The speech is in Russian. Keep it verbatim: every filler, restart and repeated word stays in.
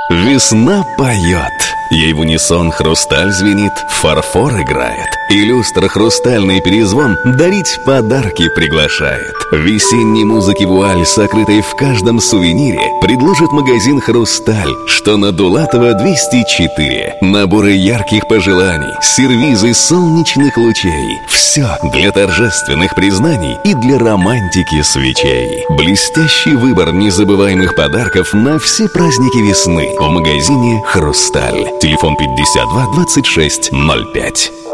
Весна поет, ей в унисон хрусталь звенит, фарфор играет, и люстра хрустальный перезвон дарить подарки приглашает. Весенней музыки вуаль, сокрытой в каждом сувенире, предложит магазин «Хрусталь», что на Дулатова двести четыре. Наборы ярких пожеланий, сервизы солнечных лучей. Все для торжественных признаний и для романтики свечей. Блестящий выбор незабываемых подарков на все праздники весны в магазине «Хрусталь». Телефон пятьдесят два двадцать шесть ноль пять.